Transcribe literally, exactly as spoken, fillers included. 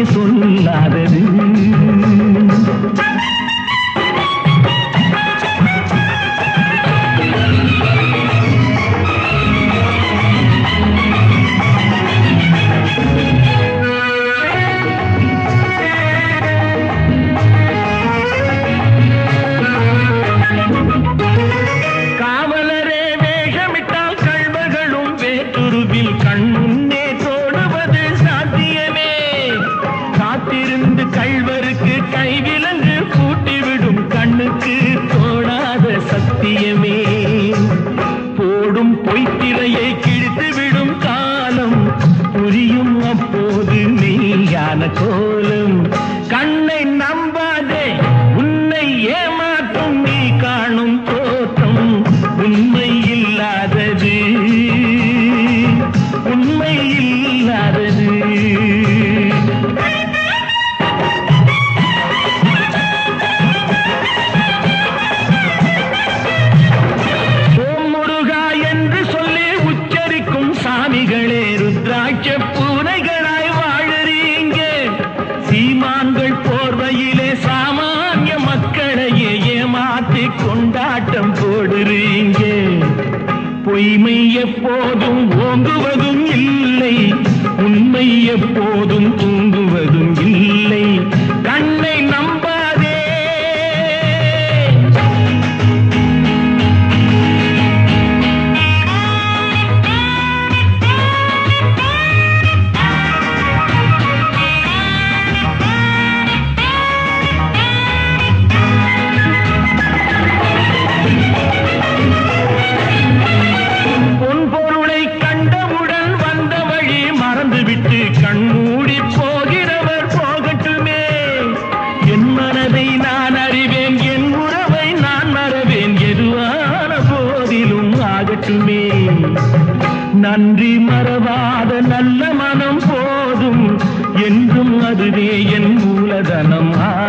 சொல்லாதது. கண்முன்னே தோடுவது சாத்தியமே. காத்திருந்து கள்வருக்கு கைவிலங்கு பூட்டிவிடும் கண்ணுக்கு தோடாத சத்தியமே. போடும் பொய்த்திரையை கிழித்துவிடும் காலம் புரியும் அப்போது மெய்யான கோலம். கண்ணை நம்பாதே உன்னை ஏமாற்றும் நீ காணும் தோற்றம் உண்மை இல்லாதது, உண்மை இல்லாதது. ஓம் முருகா என்று சொல்லி உச்சரிக்கும் சாமிகளே ருத்ராட்ச பூனைகளாய் வாழறீங்க. சீமான்கள் போர்வையிலே சாமானிய மக்களையே ஏமாற்றி கொண்டாட்டம் போடுறீங்க. பொய்மை எப்போதும் ஓங்குவதும் இல்லை, உண்மை எப்போதும் தூங்குவதும் இல்லை. கண்ணை நம்பாதே. கண்மூடி போகிறவர் போகட்டுமே. என் மனதை நான் அறிவேன், என் உறவை நான் மறவேன், எதுவான போதிலும் ஆகட்டுமே. நன்றி மறவாத நல்ல மனம் போதும், என்றும் அதுவே என் மூலதனம்.